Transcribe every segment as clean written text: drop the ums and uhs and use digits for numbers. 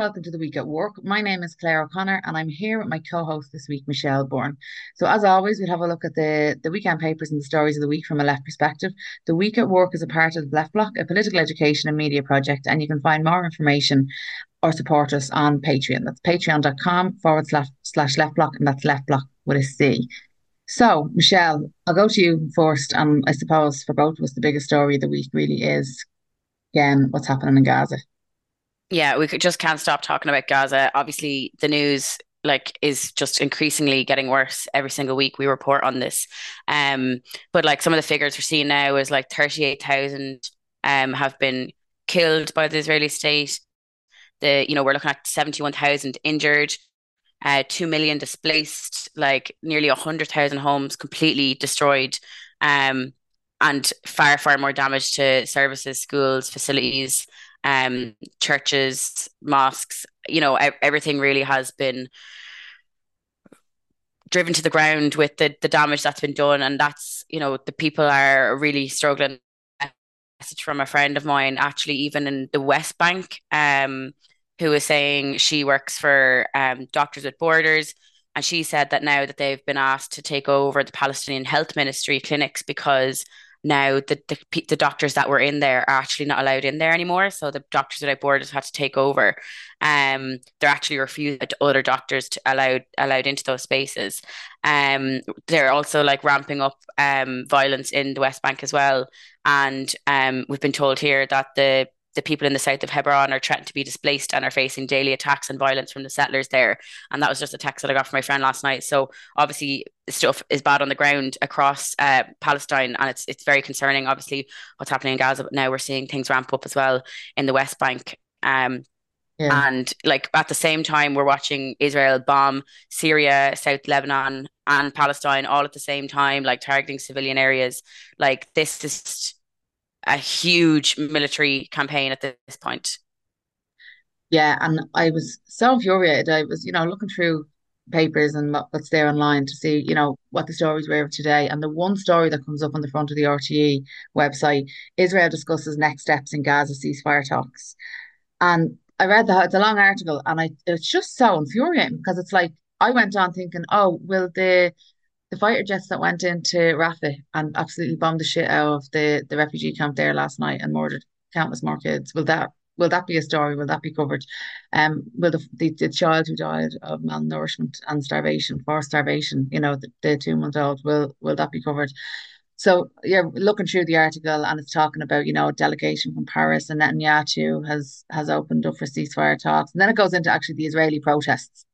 welcome to the Week at Work. My name is Claire O'Connor and I'm here with my co-host this week, Michelle Bourne. So as always, we'll have a look at the weekend papers and the stories of the week from a left perspective. The Week at Work is a part of Left Block, a political education and media project, and you can find more information or support us on Patreon. That's patreon.com// left block, and that's left block with a C. So, Michelle, I'll go to you first. I suppose for both of us, the biggest story of the week really is, again, what's happening in Gaza. Yeah, just can't stop talking about Gaza. Obviously, the news is just increasingly getting worse every single week. We report on this. But like some of the figures we're seeing now is like 38,000 have been killed by the Israeli state. We're looking at 71,000 injured, 2 million displaced, like nearly 100,000 homes completely destroyed. And far, far more damage to services, schools, facilities, churches, mosques. Everything really has been driven to the ground with the damage that's been done, and the people are really struggling. A message from a friend of mine, actually, even in the West Bank, who is saying she works for Doctors with Borders. And she said that now that they've been asked to take over the Palestinian Health Ministry clinics because now the doctors that were in there are actually not allowed in there anymore. So the Doctors Without Borders had to take over. They're actually refusing other doctors to allowed into those spaces. They're also like ramping up violence in the West Bank as well. And we've been told here that the people in the south of Hebron are threatened to be displaced and are facing daily attacks and violence from the settlers there. And that was just a text that I got from my friend last night. So obviously stuff is bad on the ground across Palestine, and it's very concerning. Obviously, what's happening in Gaza, but now we're seeing things ramp up as well in the West Bank. Yeah. And like at the same time, we're watching Israel bomb Syria, South Lebanon, and Palestine all at the same time, like targeting civilian areas. Like this is a huge military campaign at this point. Yeah, and I was so infuriated. I was, looking through papers and what's there online to see, what the stories were of today. And the one story that comes up on the front of the RTE website, Israel discusses next steps in Gaza ceasefire talks. And I read that it's a long article, and it's just so infuriating because it's like I went on thinking, oh, will the fighter jets that went into Rafah and absolutely bombed the shit out of the refugee camp there last night and murdered countless more kids. Will that be a story? Will that be covered? Will the child who died of malnourishment and starvation, forced starvation, the 2 month old, will that be covered? So yeah, looking through the article and it's talking about, a delegation from Paris, and Netanyahu has opened up for ceasefire talks. And then it goes into actually the Israeli protests.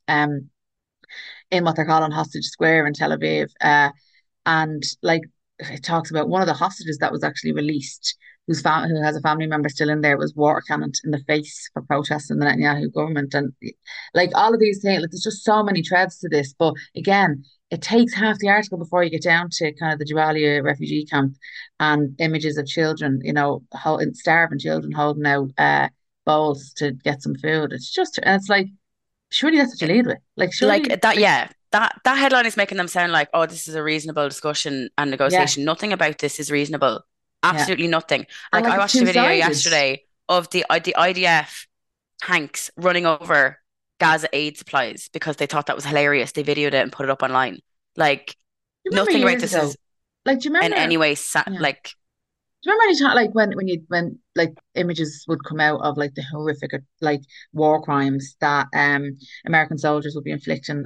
In what they're calling Hostage Square in Tel Aviv. And like it talks about one of the hostages that was actually released, who has a family member still in there, was water cannoned in the face for protesting the Netanyahu government. And like all of these things, like there's just so many threads to this. But again, it takes half the article before you get down to kind of the Jabalia refugee camp and images of children, starving children holding out bowls to get some food. And it's like, surely that's what you lead with. Like, surely, Like that, yeah. That headline is making them sound like, oh, this is a reasonable discussion and yeah, negotiation. Nothing about this is reasonable. yeah. Absolutely nothing. And Like like I it's watched a video two-sided. yesterday of the IDF tanks running over Gaza aid supplies because they thought that was hilarious. They videoed it and put it up online. Like Do you remember nothing about years this ago? is Like, do you in remember? any way Yeah. like Do you remember any time, like when like images would come out of like the horrific like war crimes that American soldiers would be inflicting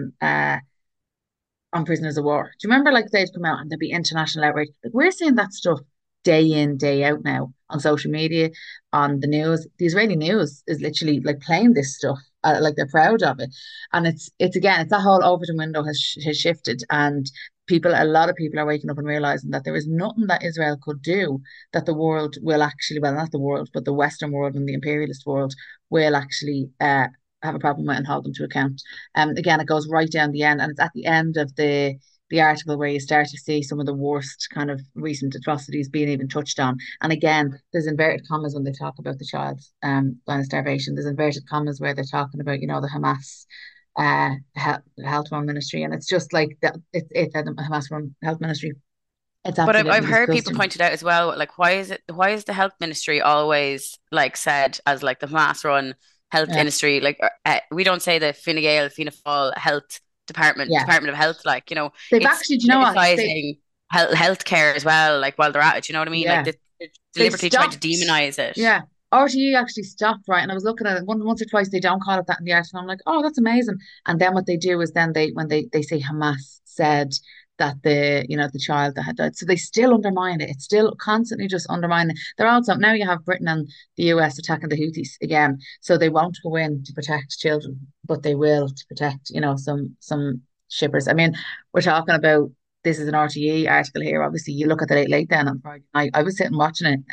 on prisoners of war? Do you remember like they'd come out and there'd be international outrage? Like we're seeing that stuff day in, day out now on social media, on the news. The Israeli news is literally like playing this stuff. Like they're proud of it, and it's again, it's that whole Overton window has shifted, and a lot of people are waking up and realizing that there is nothing that Israel could do that the world will actually, well, not the world, but the Western world and the imperialist world will actually have a problem with and hold them to account. Again, it goes right down the end, and it's at the end of the article where you start to see some of the worst kind of recent atrocities being even touched on. And again, there's inverted commas when they talk about the child dying of starvation. There's inverted commas where they're talking about, the Hamas health one ministry, and it's just like that. It's a Hamas run health ministry. It's but I've absolutely heard people disgusting. pointed out as well, like why is the health ministry always like said as like the mass run health Yeah, industry. Like we don't say the Fine Gael, Fianna Fáil health yeah. Department of Health. Like, They've it's actually, do you know what? politicizing healthcare as well. Like while they're at it, you know what I mean? Like Yeah, they're they deliberately trying to stopped. demonize it. Yeah. RTE actually stopped, right? And I was looking at it once or twice, they don't call it that in the article. And I'm like, oh, that's amazing. And then what they do is then when they say Hamas said that the child that had died. So they still undermine it. It's still constantly just undermining. They're also now you have Britain and the US attacking the Houthis again. So they won't go in to protect children, but they will to protect, some shippers. I mean, we're talking about this is an RTE article here. Obviously, you look at the late then on Friday night. I was sitting watching it.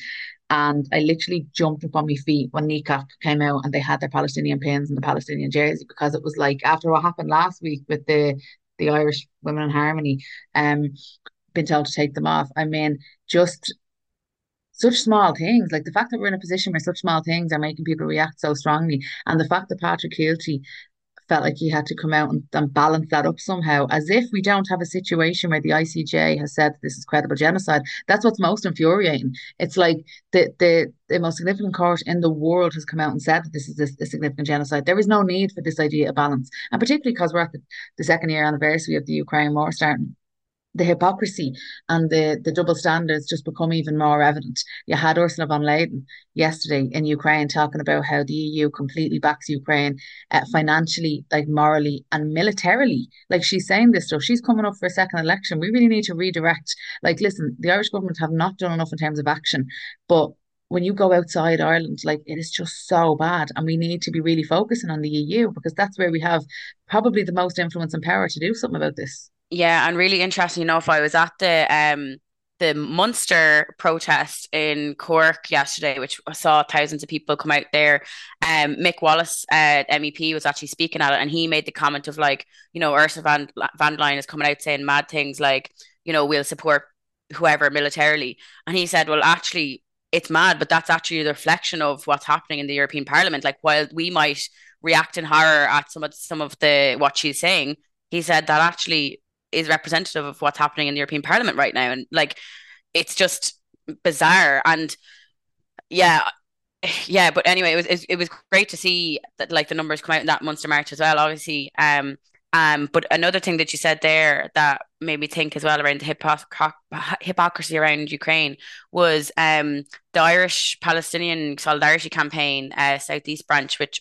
And I literally jumped up on my feet when NECAP came out and they had their Palestinian pins and the Palestinian jersey because it was like after what happened last week with the Irish Women in Harmony, um, been told to take them off. I mean, just such small things, like the fact that we're in a position where such small things are making people react so strongly, and the fact that Patrick Keelty felt like he had to come out and balance that up somehow, as if we don't have a situation where the ICJ has said this is credible genocide. That's what's most infuriating. It's like the most significant court in the world has come out and said that this is a significant genocide. There is no need for this idea of balance, and particularly because we're at the second year anniversary of the Ukraine war starting, the hypocrisy and the double standards just become even more evident. You had Ursula von Leyen yesterday in Ukraine talking about how the EU completely backs Ukraine financially, like morally and militarily. Like she's saying this stuff. She's coming up for a second election. We really need to redirect. Like, listen, the Irish government have not done enough in terms of action, but when you go outside Ireland, like it is just so bad. And we need to be really focusing on the EU because that's where we have probably the most influence and power to do something about this. Yeah, and really interesting enough, I was at the Munster protest in Cork yesterday, which I saw thousands of people come out there. Mick Wallace, MEP, was actually speaking at it, and he made the comment of like, Ursula van der Leyen is coming out saying mad things like, we'll support whoever militarily, and he said, well, actually, it's mad, but that's actually the reflection of what's happening in the European Parliament. Like, while we might react in horror at some of the what she's saying, he said that actually is representative of what's happening in the European Parliament right now. And like, it's just bizarre. And yeah, yeah. But anyway, it was great to see that like the numbers come out in that Munster March as well, obviously. But another thing that you said there that made me think as well around the hypocrisy around Ukraine was the Irish Palestinian Solidarity Campaign, Southeast Branch, which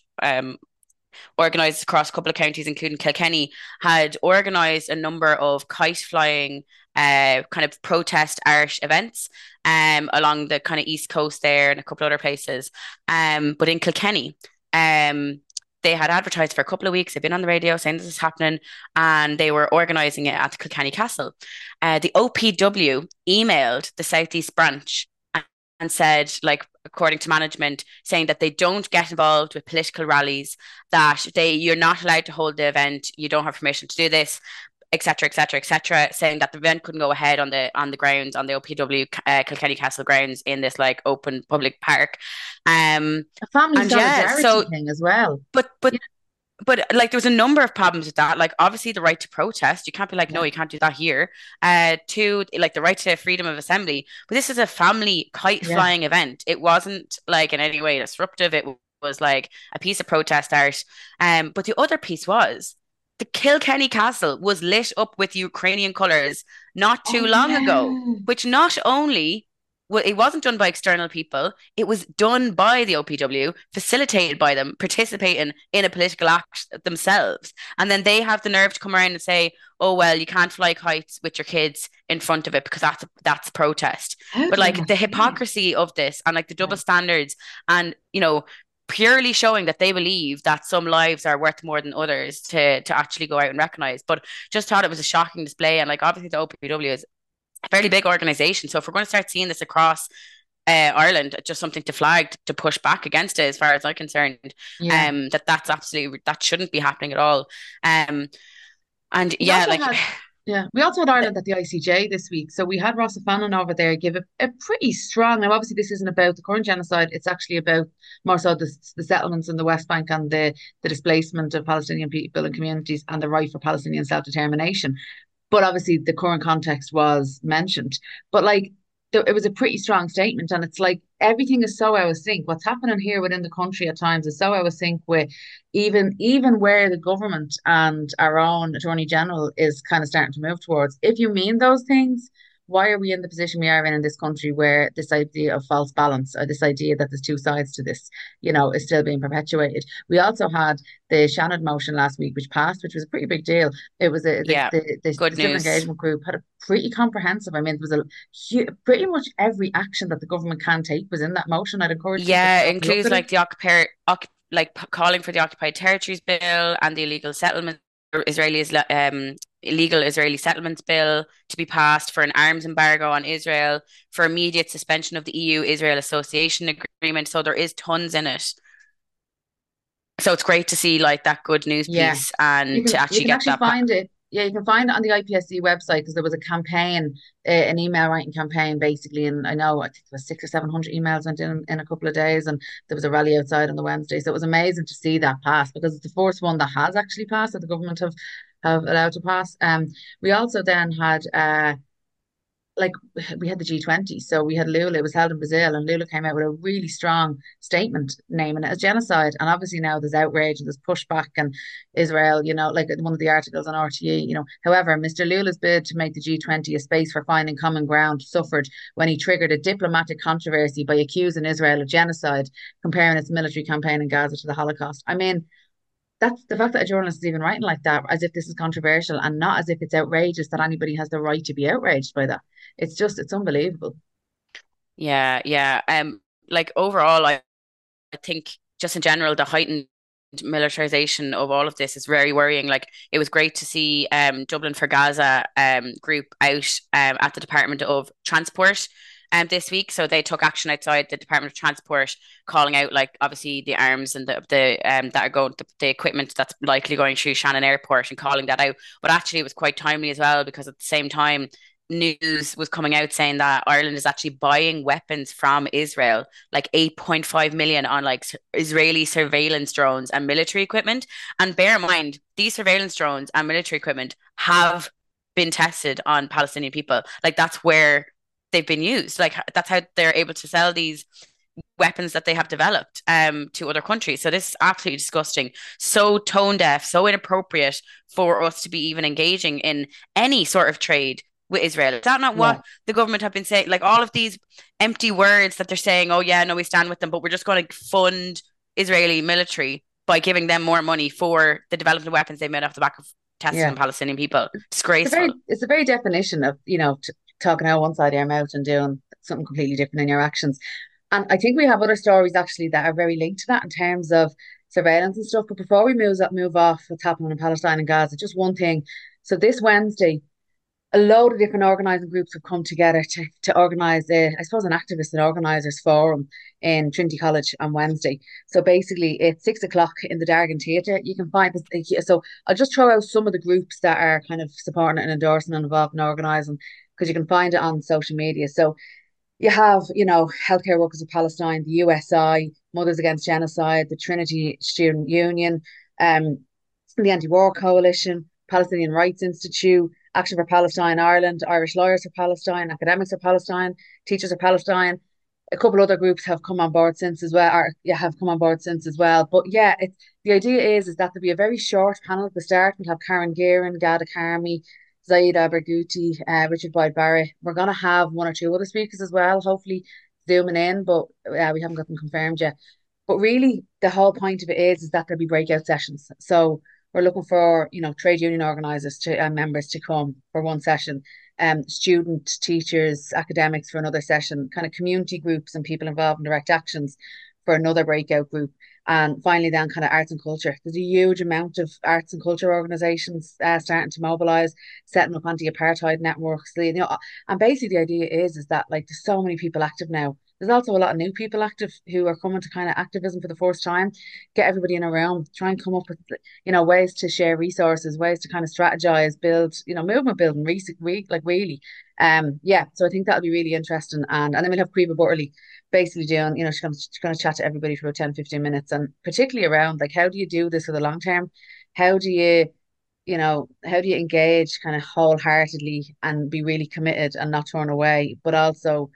organised across a couple of counties, including Kilkenny, had organised a number of kite flying kind of protest art events along the kind of east coast there and a couple of other places. But in Kilkenny, they had advertised for a couple of weeks. They've been on the radio saying this is happening, and they were organising it at the Kilkenny Castle. The OPW emailed the Southeast Branch and said, like, according to management, saying that they don't get involved with political rallies, that you're not allowed to hold the event, you don't have permission to do this, etc., etc., etc., saying that the event couldn't go ahead on the grounds, on the OPW Kilkenny Castle grounds, in this like open public park. A family And yeah, solidarity so thing as well. but but Yeah, but like there was a number of problems with that. Like obviously the right to protest, you can't be like, no, yeah, you can't do that here. Two, like the right to freedom of assembly. But this is a family kite yeah. flying event. It wasn't like in any way disruptive. It was like a piece of protest art. But the other piece was the Kilkenny Castle was lit up with Ukrainian colours not too Oh long ago, yeah. which not only well, it wasn't done by external people. It was done by the OPW, facilitated by them, participating in a political act themselves. And then they have the nerve to come around and say, "Oh well, you can't fly kites with your kids in front of it because that's protest." How But do they like not the see it? hypocrisy of this and like the Yeah, double standards, and purely showing that they believe that some lives are worth more than others to actually go out and recognize. But just thought it was a shocking display, and like obviously the OPW is a fairly big organization. So if we're going to start seeing this across Ireland, just something to flag to push back against it, as far as I'm concerned, yeah. that's absolutely that shouldn't be happening at all. Um, and We yeah, also like had Yeah, we also had Ireland at the ICJ this week. So we had Rossa Fannin over there give a pretty strong. Now, obviously, this isn't about the current genocide. It's actually about more so the settlements in the West Bank and the displacement of Palestinian people and communities and the right for Palestinian self-determination. But obviously, the current context was mentioned. But like it was a pretty strong statement. And it's like everything is so out of sync. What's happening here within the country at times is so out of sync with even where the government and our own Attorney General is kind of starting to move towards. If you mean those things, why are we in the position we are in this country where this idea of false balance or this idea that there's two sides to this, is still being perpetuated? We also had the Shannon motion last week, which passed, which was a pretty big deal. It was Yeah, the good civil news. engagement group had a pretty comprehensive. I mean, there was pretty much every action that the government can take was in that motion. I'd encourage people to Yeah, go it and look includes at it. like calling for the occupied territories bill and the illegal settlement illegal Israeli settlements bill to be passed, for an arms embargo on Israel, for immediate suspension of the EU-Israel Association Agreement. So there is tons in it. So it's great to see like that good news Yeah, piece you and to can actually get actually that pa find it. Yeah, you can find it on the IPSC website because there was a campaign, an email writing campaign, basically. And I think there was 600 or 700 emails went in a couple of days, and there was a rally outside on the Wednesday. So it was amazing to see that pass because it's the first one that has actually passed that the government have allowed to pass. We also then had like we had the G20, so we had Lula. It was held in Brazil, and Lula came out with a really strong statement naming it as genocide. And obviously now there's outrage and there's pushback, and Israel, like one of the articles on RTE, However, Mr. Lula's bid to make the G20 a space for finding common ground suffered when he triggered a diplomatic controversy by accusing Israel of genocide, comparing its military campaign in Gaza to the Holocaust. I mean, that's the fact that a journalist is even writing like that, as if this is controversial and not as if it's outrageous that anybody has the right to be outraged by that. It's unbelievable. Yeah, yeah. Like overall, I think just in general, the heightened militarization of all of this is very worrying. Like it was great to see Dublin for Gaza group out at the Department of Transport this week. So they took action outside the Department of Transport, calling out like obviously the arms and the that are going the equipment that's likely going through Shannon Airport and calling that out. But actually it was quite timely as well because at the same time news was coming out saying that Ireland is actually buying weapons from Israel, like 8.5 million on like Israeli surveillance drones and military equipment. And bear in mind, these surveillance drones and military equipment have been tested on Palestinian people. Like that's where they've been used. Like that's how they're able to sell these weapons that they have developed to other countries. So this is absolutely disgusting. So tone deaf, so inappropriate for us to be even engaging in any sort of trade with Israel. Is that not Yeah, what the government have been saying? Like all of these empty words that they're saying, oh yeah, no, we stand with them, but we're just going to fund Israeli military by giving them more money for the development of weapons they made off the back of testing yeah. on Palestinian people. It's a very Disgraceful. it's the very definition of talking out one side of your mouth and doing something completely different in your actions. And I think we have other stories actually that are very linked to that in terms of surveillance and stuff. But before we move off what's happening in Palestine and Gaza, just one thing. So this Wednesday, a load of different organising groups have come together to organise I suppose, an activist and organisers forum in Trinity College on Wednesday. So basically, it's 6 o'clock in the Dargan Theatre. You can find this. So I'll just throw out some of the groups that are kind of supporting it and endorsing and involved in organising because you can find it on social media. So you have, Healthcare Workers of Palestine, the USI, Mothers Against Genocide, the Trinity Student Union, um, the Anti-War Coalition, Palestinian Rights Institute, Action for Palestine Ireland, Irish Lawyers for Palestine, Academics for Palestine, Teachers for Palestine. A couple other groups have come on board since as well, or yeah, have come on board since as well. But yeah, the idea is that there'll be a very short panel at the start. We'll have Karen Gearan, Gada Karmi, Zaida Berghouti, Richard Boyd Barrett. We're going to have one or two other speakers as well, hopefully zooming in, but we haven't got them confirmed yet. But really, the whole point of it is that there'll be breakout sessions. So we're looking for, trade union organisers to members to come for one session, student, teachers, academics for another session, kind of community groups and people involved in direct actions for another breakout group. And finally, then kind of arts and culture. There's a huge amount of arts and culture organisations starting to mobilise, setting up anti-apartheid networks. And basically the idea is that like there's so many people active now. There's also a lot of new people active who are coming to kind of activism for the first time. Get everybody in a room, try and come up with ways to share resources, ways to kind of strategize, build, movement building, like really. Yeah, so I think that'll be really interesting. And then we'll have Caoimhe Butterly basically doing, she's going to chat to everybody for about 10, 15 minutes, and particularly around like how do you do this for the long term? How do you how do you engage kind of wholeheartedly and be really committed and not turn away, but also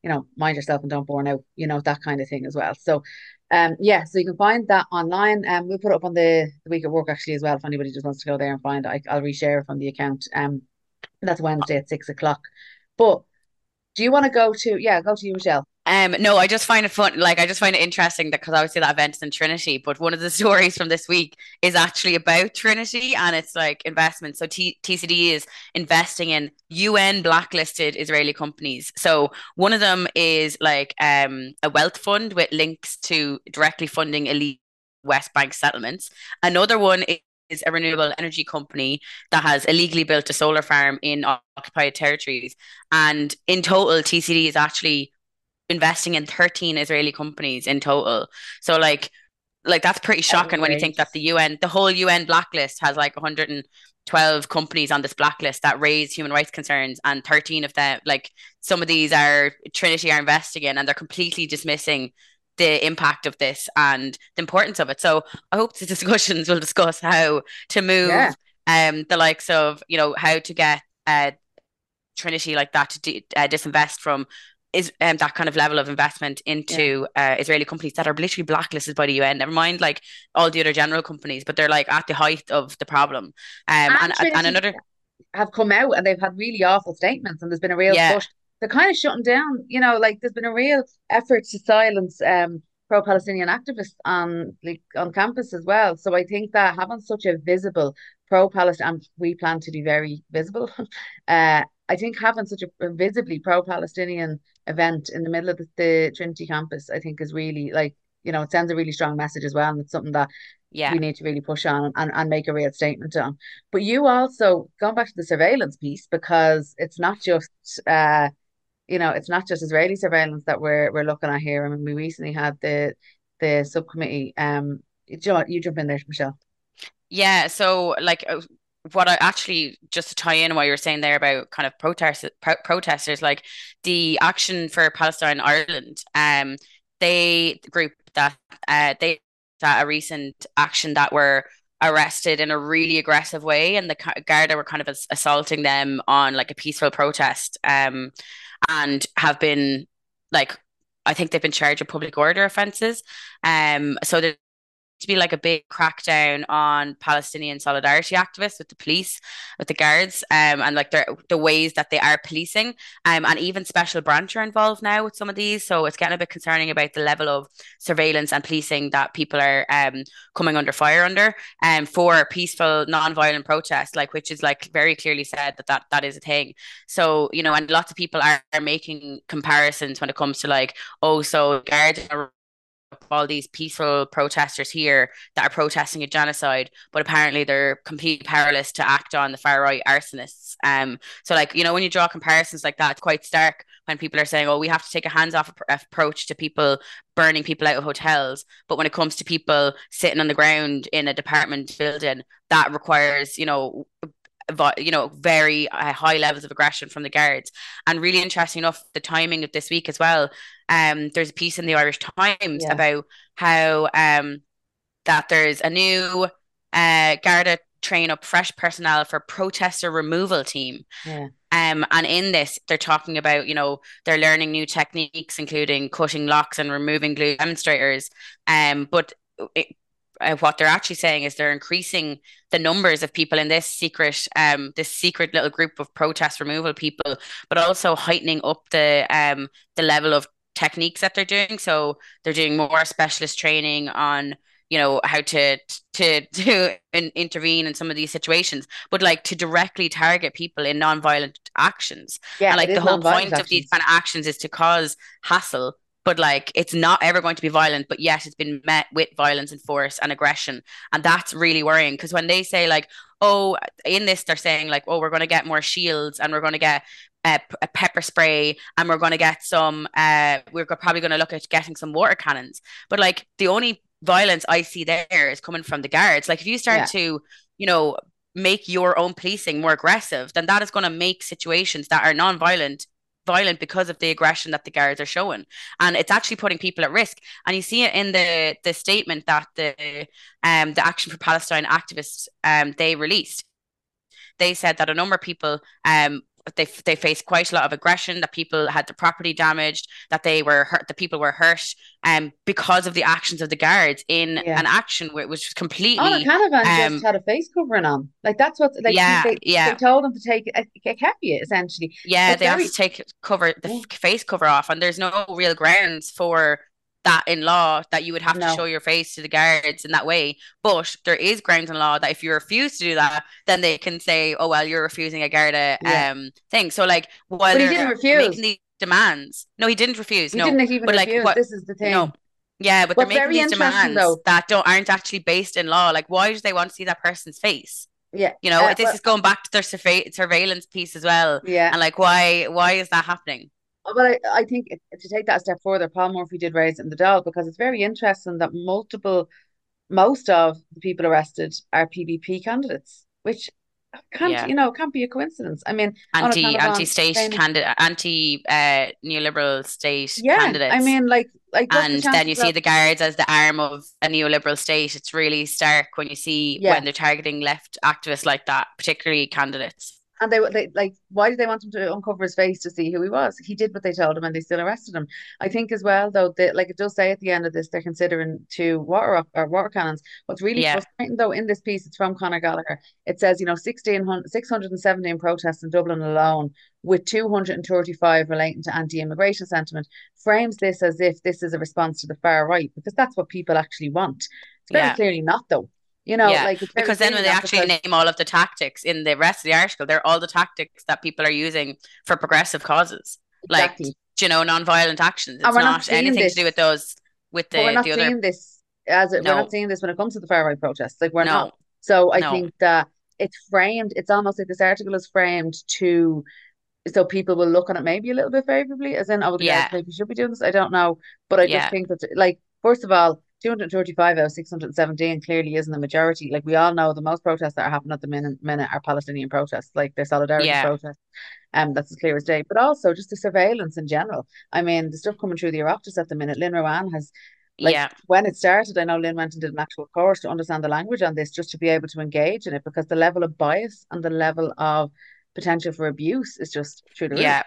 mind yourself and don't burn out, that kind of thing as well. So yeah, so you can find that online. We'll put it up on the week at work actually as well if anybody just wants to go there and find it. I'll reshare from the account. That's Wednesday at 6 o'clock. But do you want to go to you, Michelle? No, I just find it fun. Like, I just find it interesting that because obviously that event's in Trinity, but one of the stories from this week is actually about Trinity and it's like investment. So TCD is investing in UN blacklisted Israeli companies. So one of them is like a wealth fund with links to directly funding elite West Bank settlements. Another one is a renewable energy company that has illegally built a solar farm in occupied territories. And in total, TCD is actually investing in 13 Israeli companies in total. So like that's pretty shocking when you think that Outrageous. the whole UN blacklist has like 112 companies on this blacklist that raise human rights concerns, and 13 of them, like some of these are Trinity are investing in, and they're completely dismissing the impact of this and the importance of it. So I hope the discussions will discuss how to Yeah, move the likes of, how to get Trinity like that to disinvest from is that kind of level of investment yeah. into Israeli companies that are literally blacklisted by the UN. Never mind like all the other general companies, but they're like at the height of the problem. And And Trinity another, have come out and they've had really awful statements, and there's been a real yeah, push. They're kind of shutting down, like there's been a real effort to silence pro-Palestinian activists on campus as well. So I think that having such a visible pro-Palestine, and we plan to be very visible. I think having such a visibly pro-Palestinian event in the middle of the Trinity campus, I think is really like, it sends a really strong message as well, and it's something that yeah, we need to really push on and make a real statement on. But you also going back to the surveillance piece, because it's not just Israeli surveillance that we're looking at here. I mean, we recently had the subcommittee. You jump in there, Michelle. yeah. So like. What I actually just to tie in what you were saying there about kind of protesters, like the Action for Palestine Ireland, they the group that they that a recent action that were arrested in a really aggressive way, and the Garda were kind of assaulting them on like a peaceful protest, and have been like I think they've been charged with public order offences. So there's to be like a big crackdown on Palestinian solidarity activists with the police, with the guards, and like the ways that they are policing, and even special branch are involved now with some of these. So it's getting a bit concerning about the level of surveillance and policing that people are coming under fire under, for peaceful, non-violent protest, like which is like very clearly said that is a thing. So and lots of people are making comparisons when it comes to like, oh, so guards are all these peaceful protesters here that are protesting a genocide, but apparently they're completely powerless to act on the far right arsonists. So like when you draw comparisons like that, it's quite stark when people are saying, "Oh, we have to take a hands-off approach to people burning people out of hotels," but when it comes to people sitting on the ground in a department building, that requires very high levels of aggression from the guards. And really interesting enough, the timing of this week as well. There's a piece in the Irish Times Yeah, about how that there's a new Garda train up fresh personnel for protester removal team. yeah. And in this, they're talking about, they're learning new techniques, including cutting locks and removing glue demonstrators. But it, what they're actually saying is they're increasing the numbers of people in this secret little group of protest removal people, but also heightening up the level of techniques that they're doing. So they're doing more specialist training on how to intervene in some of these situations, but like to directly target people in non-violent actions. Yeah, And it like the is whole non-violent point of these actions. kind of actions is to cause hassle, but like it's not ever going to be violent, but yet it's been met with violence and force and aggression. And that's really worrying because when they say like, oh, in this they're saying like, oh, we're going to get more shields and we're going to get a pepper spray and we're going to get some we're probably going to look at getting some water cannons, but like the only violence I see there is coming from the guards. Like if you start Yeah, to you know make your own policing more aggressive, then that is going to make situations that are non-violent violent because of the aggression that the guards are showing, and it's actually putting people at risk. And you see it in the statement that the Action for Palestine activists they released. They said that a number of people they faced quite a lot of aggression, that people had their property damaged, that they were hurt, the people were hurt, because of the actions of the guards in Yeah. an action which was Honor completely, Canavan just um, had a face covering on. Like that's what like yeah, they yeah. told him to take a kepi essentially. Yeah, What's they have very to take cover the yeah, face cover off, and there's no real grounds for that in law, that you would have to show no. your face to the guards in that way. But there is grounds in law that if you refuse to do that, then they can say, "Oh well, you're refusing a Garda Yeah. thing." So like while But he didn't they're making refuse. these demands, no, he didn't refuse, He no. didn't even But like refuse. what? This is the No, thing. yeah, but they're What's making very these interesting demands though, that don't aren't actually based in law. Like, why do they want to see that person's face? yeah, You know, this well, is going back to their surveillance piece as well. yeah. And like, why is that happening? But I think to take that a step further, Paul Murphy did raise it in the Dáil because it's very interesting that most of the people arrested are PVP candidates, which Yeah. can't be a coincidence. I mean, on a kind of on Anti-state saying, candidate, anti neoliberal state yeah, I candidates. mean, like, what's the And then you chances see of, the guards as the arm of a neoliberal state. It's really stark when you see when yeah, they're targeting left activists like that, particularly candidates. and they like, why did they want him to uncover his face to see who he was? He did what they told him, and they still arrested him. I think as well, though, that like it does say at the end of this, they're considering two water cannons. What's really Yeah, frustrating, though, in this piece, it's from Conor Gallagher. It says, 617 protests in Dublin alone, with 235 relating to anti-immigration sentiment, frames this as if this is a response to the far right, because that's what people actually want. It's very yeah. clearly not, though. Yeah, Like it's very because then clearly when they not actually because name all of the tactics in the rest of the article, they're all the tactics that people are using for progressive causes, like, exactly. non-violent actions. And It's we're not not seeing anything to do with this those, with But we're the not other. seeing this we're not No, seeing this when it comes to the far right protests. Like we're not. no, So I no. think that it's almost like this article is framed to so people will look on it maybe a little bit favorably, as in, oh, the guards Yeah, maybe should be doing this. I don't know. But I just yeah, think that like first of all, 235 out of 617 clearly isn't the majority. Like we all know the most protests that are happening at the minute are Palestinian protests, like their solidarity yeah, protests. That's as clear as day. But also just the surveillance in general. I mean, the stuff coming through the Oireachtas at the minute, Lynn Rowan has like yeah, when it started, I know Lynn went and did an actual course to understand the language on this just to be able to engage in it because the level of bias and the level of potential for abuse is just through the roof. yeah.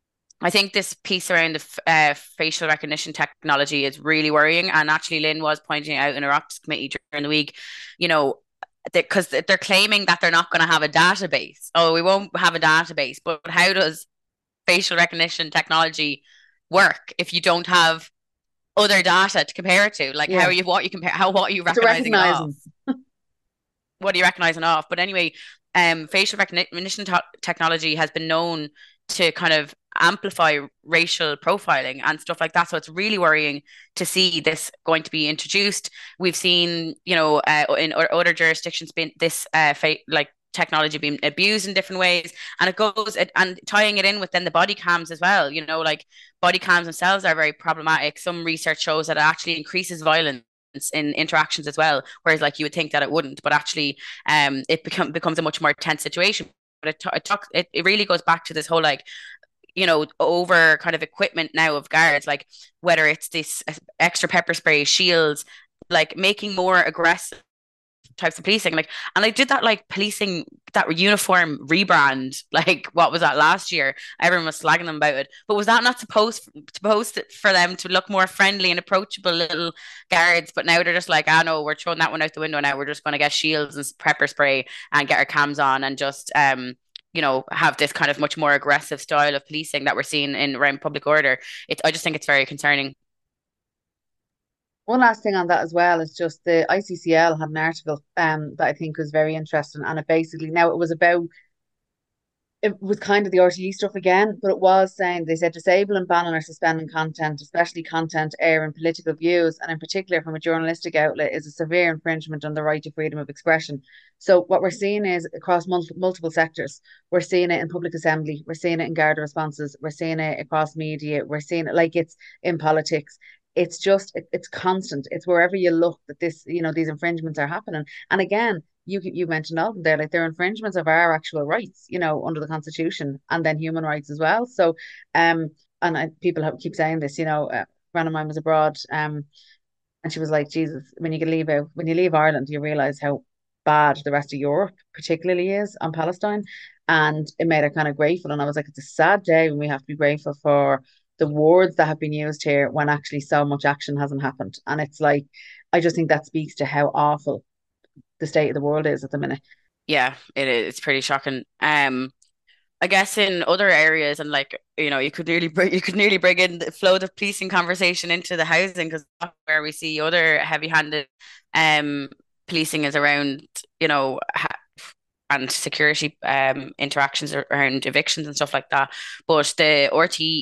I think this piece around the facial recognition technology is really worrying. And actually, Lynn was pointing out in her ops committee during the week, you know, because they're claiming that they're not going to have a database. Oh, we won't have a database. But how does facial recognition technology work if you don't have other data to compare it to? Like, Yeah, what are you to recognizing it recognize off? them. What are you recognizing off? But anyway, facial recognition technology has been known to kind of amplify racial profiling and stuff like that. So it's really worrying to see this going to be introduced. We've seen, in other jurisdictions, been this like technology being abused in different ways, and and tying it in with then the body cams as well. Like body cams themselves are very problematic. Some research shows that it actually increases violence in interactions as well, whereas like you would think that it wouldn't, but actually it becomes a much more tense situation. But it really goes back to this whole like, over kind of equipment now of guards, like whether it's this extra pepper spray, shields, like making more aggressive types of policing. Like, and I did that like policing, that uniform rebrand, like what was that last year? Everyone was slagging them about it. But was that not supposed for them to look more friendly and approachable little guards? But now they're just like, ah no, we're throwing that one out the window now. We're just gonna get shields and pepper spray and get our cams on and just have this kind of much more aggressive style of policing that we're seeing in around public order. I just think it's very concerning. One last thing on that as well is just the ICCL had an article that I think was very interesting, and it basically now it was kind of the RTE stuff again, but it was saying they said disabling, banning, or suspending content, especially content airing political views, and in particular from a journalistic outlet, is a severe infringement on the right to freedom of expression. So what we're seeing is across multiple sectors. We're seeing it in public assembly. We're seeing it in Garda responses. We're seeing it across media. We're seeing it like it's in politics. It's constant. It's wherever you look that these infringements are happening. And again, you mentioned all of them there, like they're infringements of our actual rights, under the Constitution and then human rights as well. So, keep saying this, a friend of mine was abroad, and she was like, Jesus, when you leave Ireland, you realize how bad the rest of Europe particularly is on Palestine. And it made her kind of grateful. And I was like, it's a sad day when we have to be grateful for the words that have been used here when actually so much action hasn't happened. And it's like, I just think that speaks to how awful the state of the world is at the minute. Yeah, it is. It's pretty shocking. I guess in other areas, and like you could nearly bring in the flow of policing conversation into the housing, because that's where we see other heavy-handed um policing is around, and security interactions around evictions and stuff like that. But the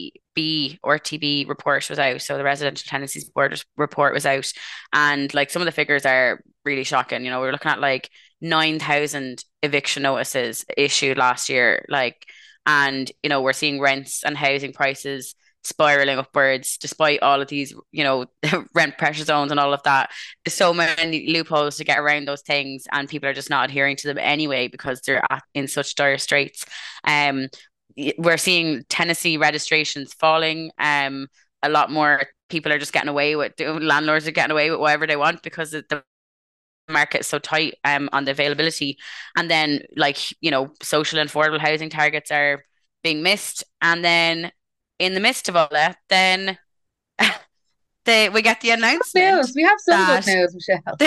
RTB report was out, so the Residential Tenancies Board report was out, and like some of the figures are really shocking. We're looking at like 9,000 eviction notices issued last year, and we're seeing rents and housing prices spiraling upwards despite all of these, rent pressure zones and all of that. There's so many loopholes to get around those things, and people are just not adhering to them anyway because they're in such dire straits. Um, we're seeing tenancy registrations falling. A lot more people are just getting away with, landlords are getting away with whatever they want because the market is so tight on the availability. And then, social and affordable housing targets are being missed. And then in the midst of all that, then we get the announcement News. We have some good that news, Michelle.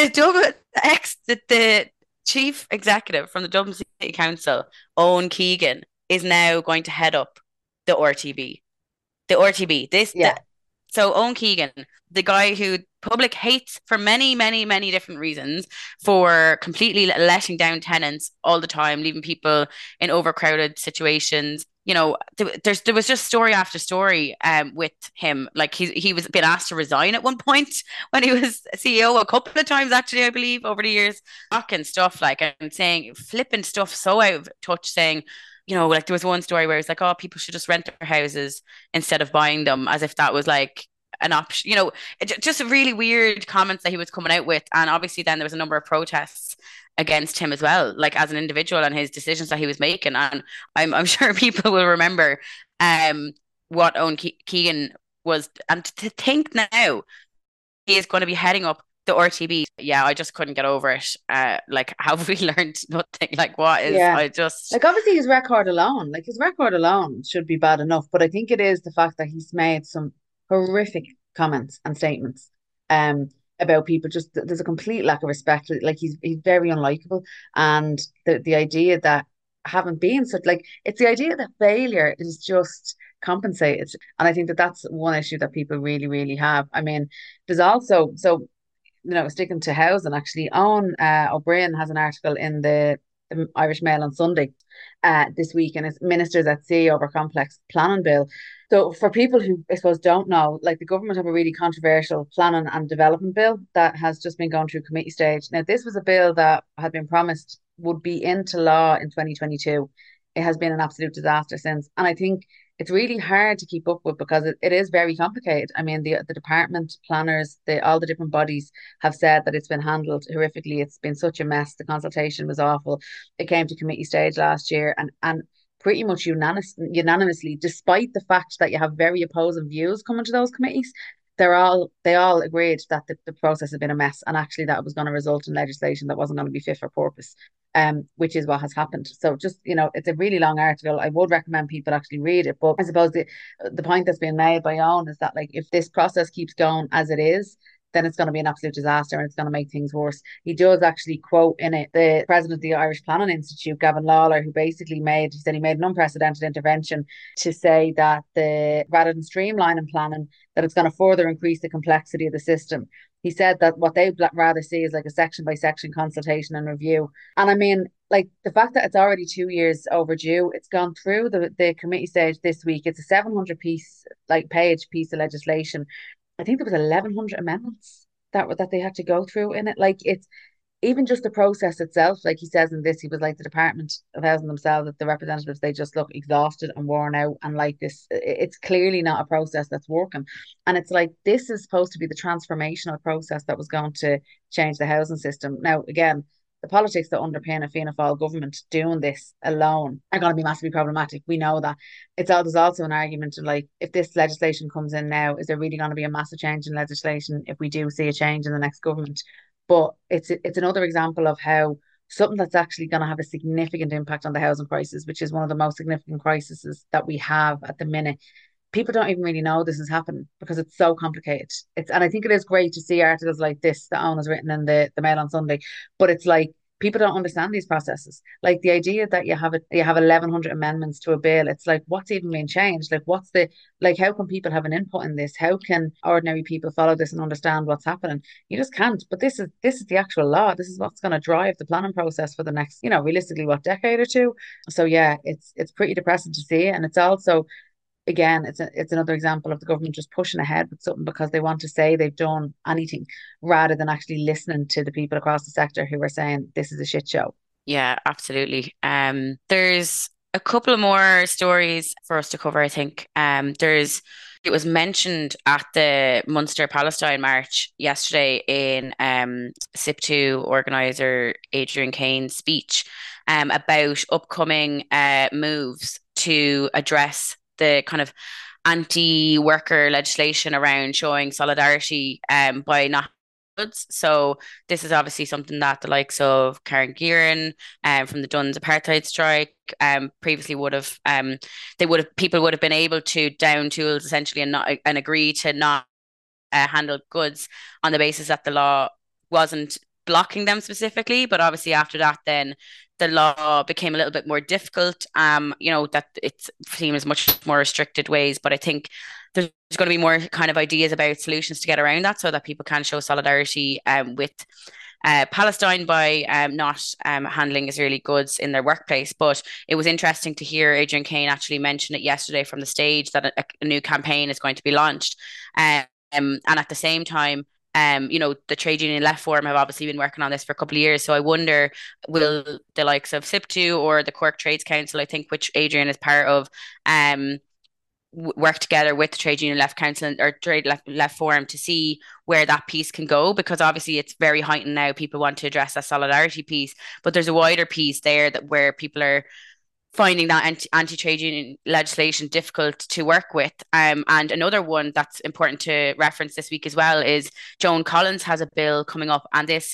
the chief executive from the Dublin City Council, Owen Keegan, is now going to head up the RTB. The RTB. Yeah. So Owen Keegan, the guy who public hates for many, many, many different reasons, for completely letting down tenants all the time, leaving people in overcrowded situations. There was just story after story with him. Like he was been asked to resign at one point when he was CEO a couple of times, actually, I believe, over the years, and stuff like, and saying flipping stuff so out of touch, saying, like there was one story where it's like, oh, people should just rent their houses instead of buying them, as if that was like an option, just really weird comments that he was coming out with. And obviously then there was a number of protests against him as well, like as an individual and his decisions that he was making. And I'm sure people will remember what Owen Keegan was. And to think now he is going to be heading up the RTB. Yeah, I just couldn't get over it. Like, have we learned nothing? Like, what is, Yeah. I just, Like obviously his record alone should be bad enough, but I think it is the fact that he's made some horrific comments and statements um about people. Just there's a complete lack of respect. Like he's very unlikable. And the idea that having been such, like, it's the idea that failure is just compensated. And I think that that's one issue that people really, really have. I mean, there's also, so sticking to housing, actually, Owen O'Brien has an article in the Irish Mail on Sunday this week, and it's Ministers at Sea over Complex Planning Bill. So, for people who, I suppose, don't know, like the government have a really controversial planning and development bill that has just been going through committee stage. Now, this was a bill that had been promised would be into law in 2022. It has been an absolute disaster since. And I think it's really hard to keep up with because it is very complicated. I mean, the department planners, all the different bodies have said that it's been handled horrifically. It's been such a mess. The consultation was awful. It came to committee stage last year, and pretty much unanimously, despite the fact that you have very opposing views coming to those committees, they all agreed that the process had been a mess, and actually that it was going to result in legislation that wasn't going to be fit for purpose, which is what has happened. So just, it's a really long article. I would recommend people actually read it. But I suppose the point that's being made by Owen is that, like, if this process keeps going as it is, then it's going to be an absolute disaster and it's going to make things worse. He does actually quote in it the president of the Irish Planning Institute, Gavin Lawler, who basically he made an unprecedented intervention to say that rather than streamlining planning, that it's going to further increase the complexity of the system. He said that what they'd rather see is like a section by section consultation and review. And I mean, like the fact that it's already 2 years overdue, it's gone through the committee stage this week. It's a 700 page piece of legislation. I think there was 1,100 amendments that they had to go through in it. Like, it's even just the process itself. Like he says in this, he was like, the Department of Housing themselves, the representatives, they just look exhausted and worn out. And like this, it's clearly not a process that's working. And it's like, this is supposed to be the transformational process that was going to change the housing system. Now, again, the politics that underpin a Fianna Fáil government doing this alone are going to be massively problematic. We know that. There's also an argument of, like, if this legislation comes in now, is there really going to be a massive change in legislation if we do see a change in the next government? But it's another example of how something that's actually going to have a significant impact on the housing crisis, which is one of the most significant crises that we have at the minute. People don't even really know this is happening because it's so complicated. And I think it is great to see articles like this that Owen has written in the Mail on Sunday, but it's like people don't understand these processes. Like the idea that you have 1,100 amendments to a bill, it's like what's even being changed? Like what's the like how can people have an input in this? How can ordinary people follow this and understand what's happening? You just can't. But this is the actual law. This is what's going to drive the planning process for the next, realistically, what, decade or two. So yeah, it's pretty depressing to see, and it's also, again, it's another example of the government just pushing ahead with something because they want to say they've done anything rather than actually listening to the people across the sector who are saying this is a shit show. Yeah, absolutely. There's a couple of more stories for us to cover, I think. It was mentioned at the Munster Palestine March yesterday in SIP2 organizer Adrian Kane's speech about upcoming moves to address the kind of anti-worker legislation around showing solidarity by not goods. So this is obviously something that the likes of Karen Gearan from the Dunn's apartheid strike previously would have they would have people would have been able to down tools essentially and agree to not handle goods on the basis that the law wasn't blocking them specifically. But obviously after that, then the law became a little bit more difficult. That it's seen as much more restricted ways. But I think there's going to be more kind of ideas about solutions to get around that so that people can show solidarity with Palestine by not handling Israeli goods in their workplace. But it was interesting to hear Adrian Kane actually mention it yesterday from the stage that a new campaign is going to be launched. And at the same time, the trade union left forum have obviously been working on this for a couple of years. So I wonder, will the likes of SIP2 or the Cork Trades Council, I think, which Adrian is part of, work together with the Trade Union Left Council or Trade Left Forum to see where that piece can go, because obviously it's very heightened now. People want to address that solidarity piece, but there's a wider piece there that where people are finding that anti-trade union legislation difficult to work with. And another one that's important to reference this week as well is Joan Collins has a bill coming up, and this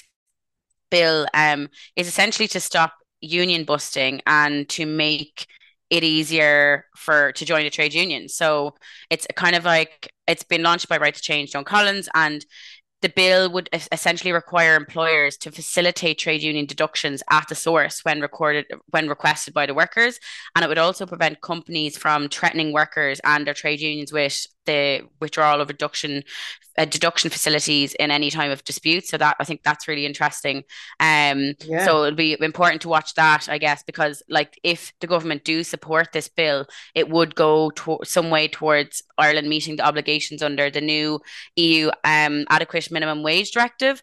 bill is essentially to stop union busting and to make it easier to join a trade union. So it's kind of like it's been launched by Right to Change, Joan Collins, and the bill would essentially require employers to facilitate trade union deductions at the source when requested by the workers, and it would also prevent companies from threatening workers and their trade unions with the withdrawal of deduction facilities in any time of dispute. So that I think that's really interesting. Yeah. So it'll be important to watch that, I guess, because like if the government do support this bill, it would go some way towards Ireland meeting the obligations under the new EU adequate minimum wage directive.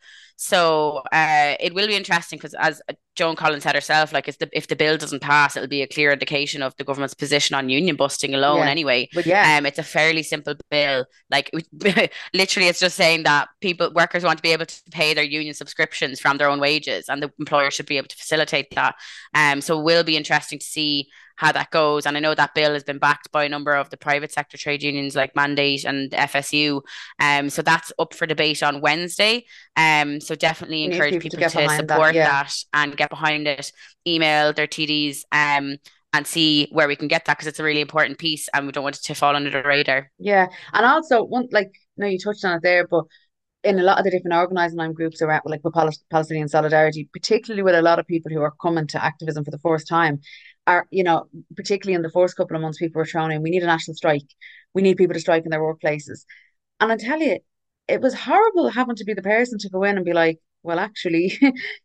So it will be interesting because, as Joan Collins said herself, like if the bill doesn't pass, it'll be a clear indication of the government's position on union busting alone. Yeah. Anyway, But yeah, it's a fairly simple bill. Like literally, it's just saying that workers want to be able to pay their union subscriptions from their own wages, and the employer should be able to facilitate that. So it will be interesting to see how that goes. And I know that bill has been backed by a number of the private sector trade unions like Mandate and FSU. So that's up for debate on Wednesday. So definitely we need encourage people to people get to behind that. support Yeah. that and get behind it, email their TDs and see where we can get that because it's a really important piece and we don't want it to fall under the radar. Yeah. And also one like no, you touched on it there, but in a lot of the different organising line groups around like with Palestinian solidarity, particularly with a lot of people who are coming to activism for the first time, are, particularly in the first couple of months, people were thrown in, we need a national strike. We need people to strike in their workplaces. And I tell you, it was horrible having to be the person to go in and be like, well, actually,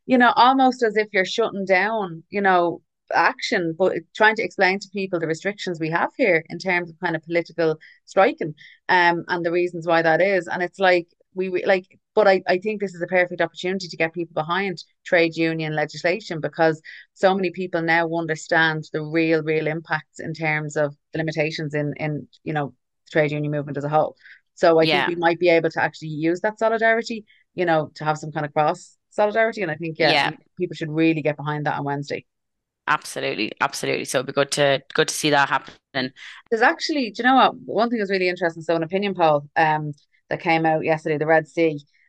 almost as if you're shutting down, action, but trying to explain to people the restrictions we have here in terms of kind of political striking, and the reasons why that is. And it's like, but I think this is a perfect opportunity to get people behind trade union legislation because so many people now understand the real impacts in terms of the limitations in the trade union movement as a whole. So I think Yeah, we might be able to actually use that solidarity, to have some kind of cross solidarity. And I think, yeah, yeah, people should really get behind that on Wednesday. absolutely, absolutely. So it'd be good to see that happening. There's actually, do you know what? One thing is really interesting. So, an opinion poll that came out yesterday, the Red C,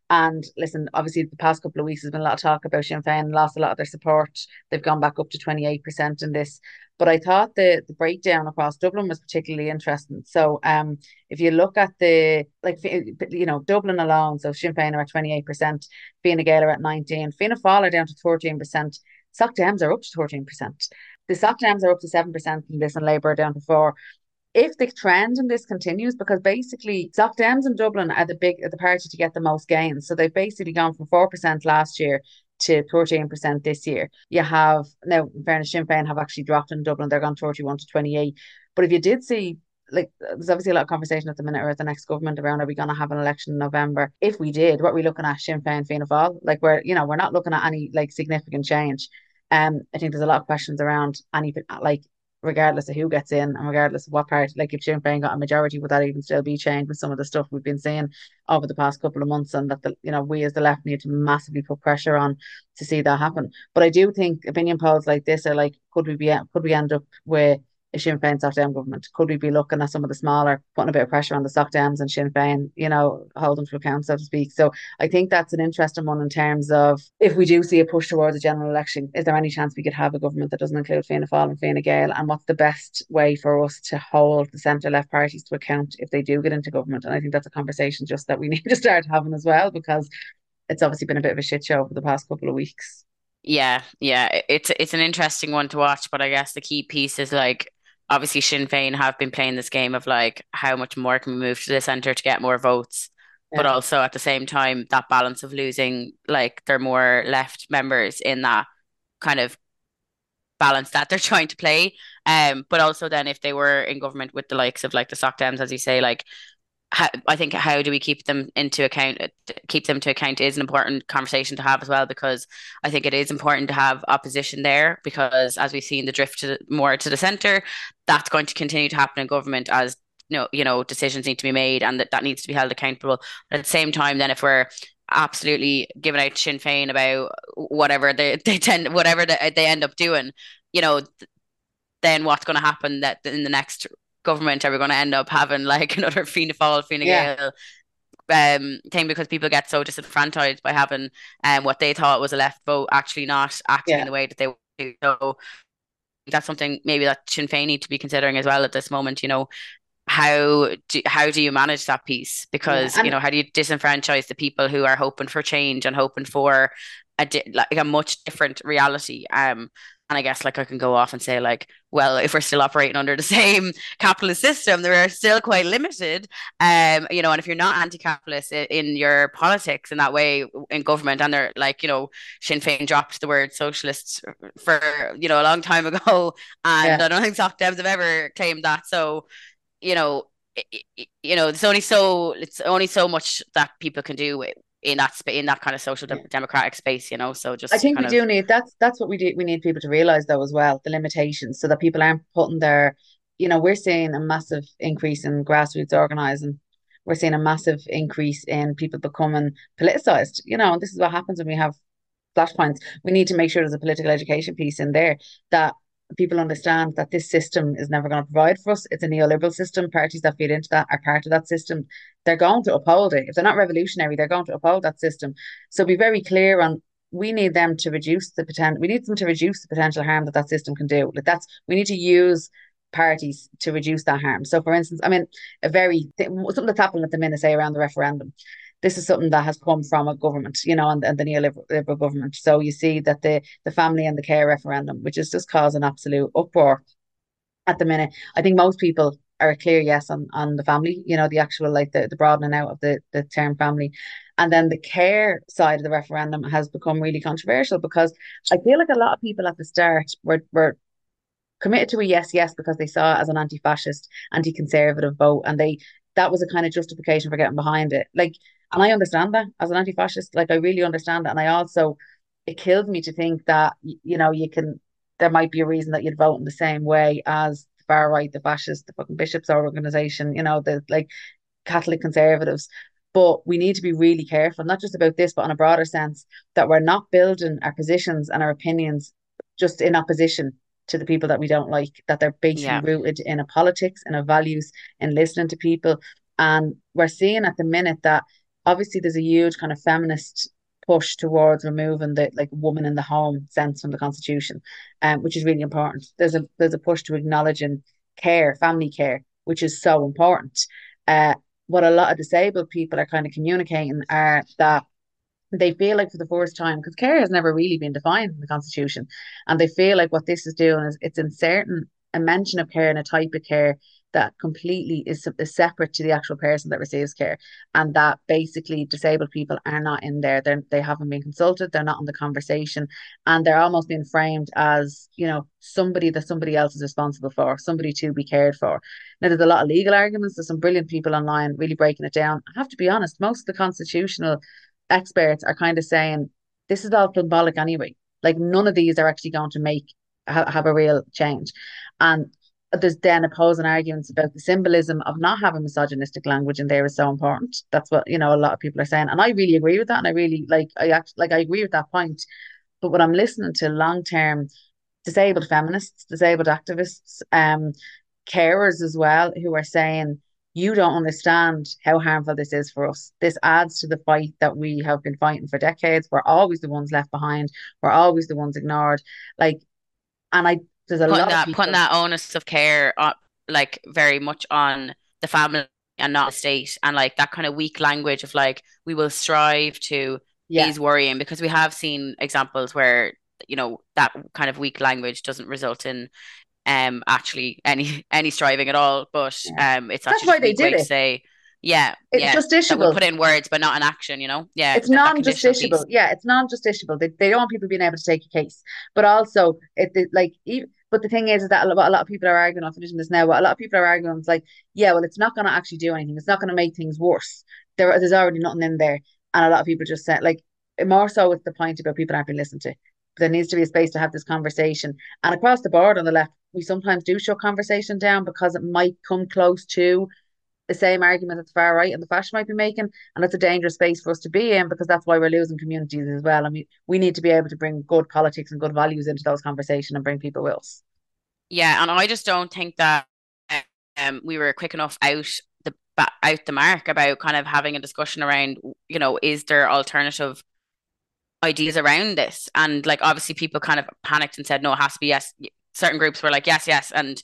And listen, obviously, the past couple of weeks has been a lot of talk about Sinn Féin lost a lot of their support. They've gone back up to 28% in this. But I thought the breakdown across Dublin was particularly interesting. So if you look at the, like, Dublin alone, so Sinn Féin are at 28%, Fine Gael are at 19%, Fianna Fáil are down to 13%, Soc Dems are up to 13%. The Soc Dems are up to 7% in this, and Labour are down to 4%. If the trend in this continues, because basically Soc Dems in Dublin are the party to get the most gains. So they've basically gone from 4% last year to 13% this year. You have now, in fairness, Sinn Féin have actually dropped in Dublin. They're gone 31 to 28. But if you did see, like, there's obviously a lot of conversation at the minute or at the next government around, are we going to have an election in November? If we did, what are we looking at? Sinn Féin, Fianna Fáil? Like, we're not looking at any like significant change. I think there's a lot of questions around any, like, regardless of who gets in and regardless of what party, like if Sinn Féin got a majority, would that even still be changed with some of the stuff we've been seeing over the past couple of months, and that we as the left need to massively put pressure on to see that happen. But I do think opinion polls like this are like, could we end up with a Sinn Féin Soc Dem government? Could we be looking at some of the smaller, putting a bit of pressure on the Soc Dems and Sinn Féin, holding to account, so to speak? So I think that's an interesting one in terms of, if we do see a push towards a general election, is there any chance we could have a government that doesn't include Fianna Fáil and Fine Gael? And what's the best way for us to hold the centre-left parties to account if they do get into government? And I think that's a conversation just that we need to start having as well, because it's obviously been a bit of a shit show for the past couple of weeks. Yeah. It's an interesting one to watch, but I guess the key piece is like obviously Sinn Féin have been playing this game of like how much more can we move to the centre to get more votes, but Yeah. also at the same time that balance of losing like their more left members in that kind of balance that they're trying to play. But also then if they were in government with the likes of like the Soc Dems, as you say, like I think how do we keep them to account is an important conversation to have as well, because I think it is important to have opposition there, because as we've seen the drift more to the centre, that's going to continue to happen in government as decisions need to be made, and that needs to be held accountable. But at the same time, then if we're absolutely giving out Sinn Féin about whatever they end up doing, you know, then what's going to happen that in the next government are we going to end up having like another Fianna Fáil, Fine Yeah. Gael thing, because people get so disenfranchised by having what they thought was a left vote actually not acting in Yeah. the way that they do. So that's something maybe that Sinn Féin need to be considering as well at this moment. How do you manage that piece? Yeah. Because And how do you disenfranchise the people who are hoping for change and hoping for like a much different reality? And I guess like I can go off and say like, well, if we're still operating under the same capitalist system, they are still quite limited. And if you're not anti-capitalist in your politics in that way in government, and they're like, Sinn Féin dropped the word socialists for a long time ago, and yeah. I don't think Soc Dems have ever claimed that. So you know, it's only so much that people can do in that kind of social Yeah. democratic space. So I just think we kind of do need that's what we do. We need people to realize though as well, the limitations, so that people aren't putting we're seeing a massive increase in grassroots organizing. We're seeing a massive increase in people becoming politicized, and this is what happens when we have flashpoints. We need to make sure there's a political education piece in there, that people understand that this system is never going to provide for us. It's a neoliberal system. Parties that feed into that are part of that system. They're going to uphold it. If they're not revolutionary, they're going to uphold that system. So be very clear on, we need them to reduce the potential. We need them to reduce the potential harm that system can do. Like, we need to use parties to reduce that harm. So, for instance, I mean, something that's happening at the minute, say around the referendum, this is something that has come from a government, and the neoliberal government. So you see that the family and the care referendum, which is just causing absolute uproar at the minute. I think most people are a clear yes on the family, the actual, like, the broadening out of the term family. And then the care side of the referendum has become really controversial, because I feel like a lot of people at the start were committed to a yes because they saw it as an anti-fascist, anti-conservative vote, and that was a kind of justification for getting behind it. Like, and I understand that as an anti-fascist, like, I really understand that, and I also, it kills me to think that there might be a reason that you'd vote in the same way as the far right, the fascists, the fucking bishops organization, the, like, Catholic conservatives. But we need to be really careful, not just about this, but on a broader sense, that we're not building our positions and our opinions just in opposition to the people that we don't like, that they're basically yeah. rooted in a politics and a values, in listening to people. And we're seeing at the minute that obviously there's a huge kind of feminist push towards removing the like woman in the home sense from the constitution, which is really important. There's a push to acknowledging care, family care, which is so important. Uh, what a lot of disabled people are kind of communicating are that they feel like for the first time, because care has never really been defined in the Constitution, and they feel like what this is doing is it's inserting a mention of care and a type of care that completely is separate to the actual person that receives care, and that basically disabled people are not in there. They haven't been consulted. They're not in the conversation, and they're almost being framed as somebody that somebody else is responsible for, somebody to be cared for. Now, there's a lot of legal arguments. There's some brilliant people online really breaking it down. I have to be honest, most of the constitutional experts are kind of saying this is all symbolic anyway. Like none of these are actually going to have a real change. And there's then opposing arguments about the symbolism of not having misogynistic language in there is so important. That's what a lot of people are saying, and I really agree with that. And I really I agree with that point. But what I'm listening to long term disabled feminists, disabled activists, carers as well, who are saying, you don't understand how harmful this is for us. This adds to the fight that we have been fighting for decades. We're always the ones left behind. We're always the ones ignored. Like, and there's a lot of Putting people. that onus of care on, like very much on the family and not the state, and like that kind of weak language of like we will strive to Yeah, is worrying because we have seen examples where that kind of weak language doesn't result in actually any striving at all, but yeah. it's That's actually why just a they weak did way to it. say yeah, It's yeah, that we'll justiciable. put it in words but not in action, yeah, It's that conditional non-justiciable. piece. Yeah, it's non-justiciable. They don't want people being able to take a case, but also like. But the thing is that a lot of people are arguing. I'm finishing this now. But a lot of people are arguing. It's like, yeah, well, it's not going to actually do anything. It's not going to make things worse. There's already nothing in there, and a lot of people just say like more so with the point about people aren't being listened to. There needs to be a space to have this conversation, and across the board on the left, we sometimes do shut conversation down because it might come close to the same argument that the far right and the fashion might be making. And that's a dangerous space for us to be in because that's why we're losing communities as well. I mean, we need to be able to bring good politics and good values into those conversations and bring people with us. Yeah, and I just don't think that we were quick enough out the mark about kind of having a discussion around, is there alternative ideas around this? And like obviously people kind of panicked and said, no, it has to be yes. Certain groups were like, yes, yes, and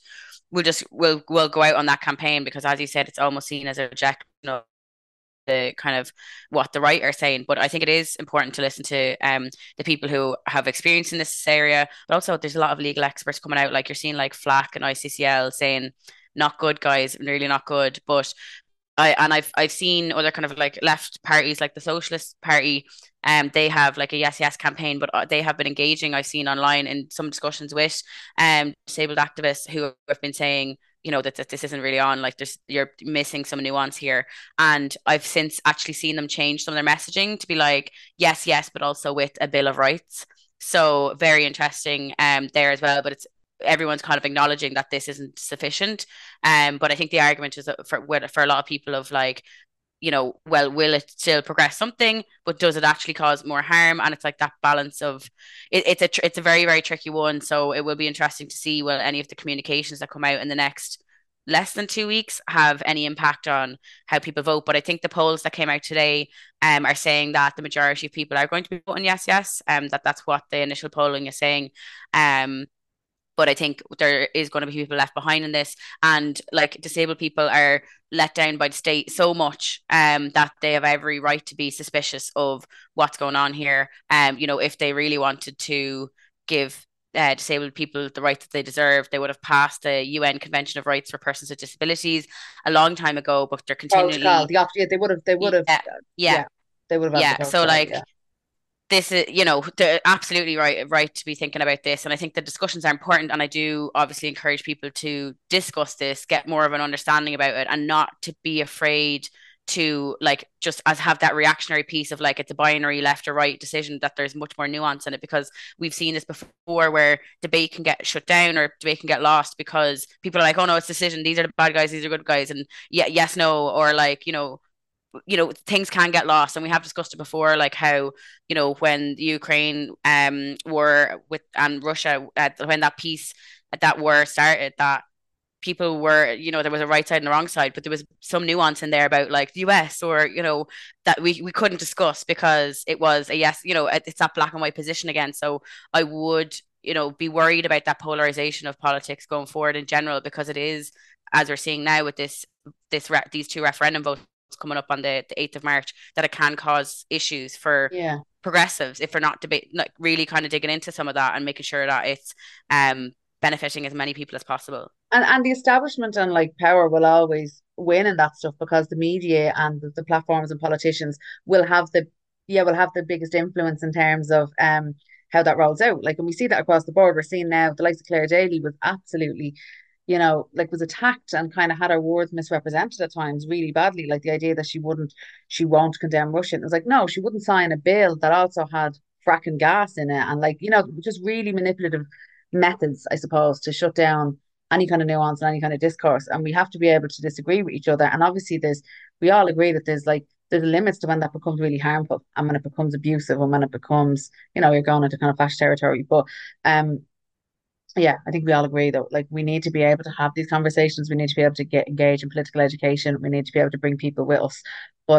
we'll go out on that campaign because as you said, it's almost seen as a rejection of the kind of what the right are saying. But I think it is important to listen to the people who have experience in this area. But also there's a lot of legal experts coming out, like you're seeing like FLAC and ICCL saying not good guys, really not good. But I've seen other kind of like left parties like the Socialist Party, they have like a yes yes campaign, but they have been engaging. I've seen online in some discussions with disabled activists who have been saying that this isn't really on, like you're missing some nuance here. And I've since actually seen them change some of their messaging to be like yes yes, but also with a Bill of Rights. So very interesting there as well. But it's everyone's kind of acknowledging that this isn't sufficient. But I think the argument is that for a lot of people of like, well, will it still progress something, but does it actually cause more harm? And it's like that balance of it's a very, very tricky one. So it will be interesting to see will any of the communications that come out in the next less than 2 weeks have any impact on how people vote. But I think the polls that came out today are saying that the majority of people are going to be voting yes, yes. That's what the initial polling is saying. But I think there is going to be people left behind in this, and like disabled people are let down by the state so much that they have every right to be suspicious of what's going on here. If they really wanted to give disabled people the rights that they deserve, they would have passed the UN Convention of Rights for Persons with Disabilities a long time ago, but they're Protocol, continually, yeah, they would have, yeah, yeah, yeah, they would have had the yeah. So protocol, yeah. like this is, they're absolutely right to be thinking about this. And I think the discussions are important. And I do obviously encourage people to discuss this, get more of an understanding about it, and not to be afraid to like just as have that reactionary piece of like it's a binary left or right decision, that there's much more nuance in it, because we've seen this before where debate can get shut down or debate can get lost because people are like, oh no, it's decision, these are the bad guys, these are good guys, and yeah, yes, no, or like things can get lost. And we have discussed it before, like how when the Ukraine war with and Russia, when that war started, that people were, there was a right side and a wrong side, but there was some nuance in there about like the US, or, that we couldn't discuss because it was a yes, it's that black and white position again. So I would, be worried about that polarization of politics going forward in general, because it is, as we're seeing now with these two referendum votes coming up on the 8th of March, that it can cause issues for Yeah. progressives if we're not debate, like really kind of digging into some of that and making sure that it's benefiting as many people as possible. And the establishment and like power will always win in that stuff because the media and the platforms and politicians will have the biggest influence in terms of how that rolls out. Like, and we see that across the board. We're seeing now the likes of Claire Daly was absolutely, like was attacked and kind of had her words misrepresented at times really badly. Like the idea that she won't condemn Russia. It was like, no, she wouldn't sign a bill that also had fracking gas in it, and like, just really manipulative methods, I suppose, to shut down any kind of nuance and any kind of discourse. And we have to be able to disagree with each other. And obviously we all agree that there's limits to when that becomes really harmful and when it becomes abusive and when it becomes, you're going into kind of fascist territory. But yeah, I think we all agree that like we need to be able to have these conversations. We need to be able to get engaged in political education. We need to be able to bring people with us. But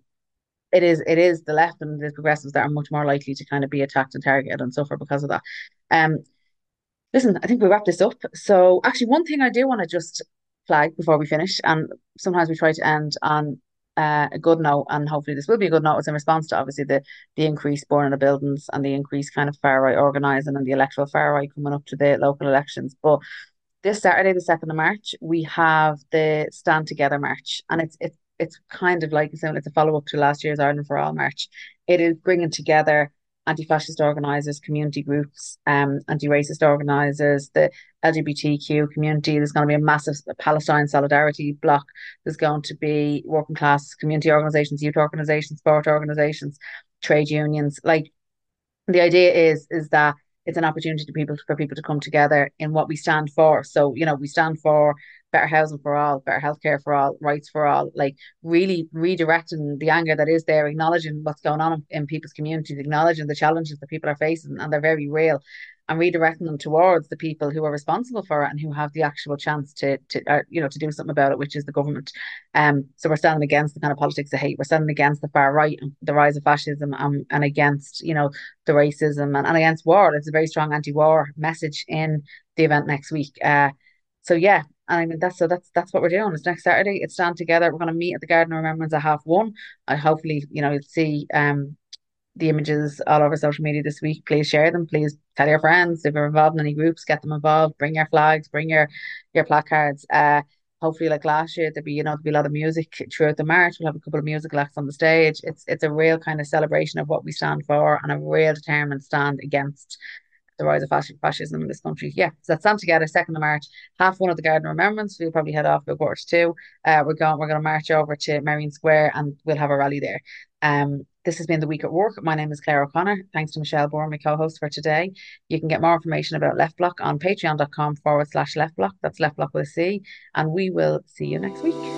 it is the left and the progressives that are much more likely to kind of be attacked and targeted and suffer because of that. Um, Listen, I think we wrap this up. So, actually, one thing I do want to just flag before we finish, and sometimes we try to end on a good note, and hopefully this will be a good note. It's in response to obviously the increased burning of buildings and the increased kind of far right organising and the electoral far right coming up to the local elections. But this Saturday, the 2nd of March, we have the Stand Together March, and it's kind of like it's a follow up to last year's Ireland for All March. It is bringing together anti-fascist organisers, community groups, anti-racist organisers, the LGBTQ community. There's going to be a massive Palestine solidarity block. There's going to be working class community organisations, youth organisations, sport organisations, trade unions. Like the idea is that it's an opportunity for people to come together in what we stand for. So, we stand for better housing for all, better healthcare for all, rights for all, like really redirecting the anger that is there, acknowledging what's going on in people's communities, acknowledging the challenges that people are facing, and they're very real, and redirecting them towards the people who are responsible for it and who have the actual chance to do something about it, which is the government. So we're standing against the kind of politics of hate. We're standing against the far right and the rise of fascism, and against, the racism, and against war. It's a very strong anti-war message in the event next week. So yeah, and I mean that's what we're doing. It's next Saturday. It's Stand Together. We're going to meet at the Garden of Remembrance at 1:30. I hopefully you'll see the images all over social media this week. Please share them. Please tell your friends if you're involved in any groups, get them involved. Bring your flags. Bring your placards. Hopefully, like last year, there'll be a lot of music throughout the march. We'll have a couple of musical acts on the stage. It's a real kind of celebration of what we stand for and a real determined stand against the rise of fascism in this country. Yeah, so that's Stand Together, 2nd of March, 1:30 at the Garden of Remembrance. We'll probably head off about 1:45. We're going to march over to Merrion Square and we'll have a rally there. This has been the Week at Work. My name is Claire O'Connor. Thanks to Michelle Bourne, my co-host for today. You can get more information about Left Block on patreon.com/Left Block. That's Left Block with a C. And we will see you next week.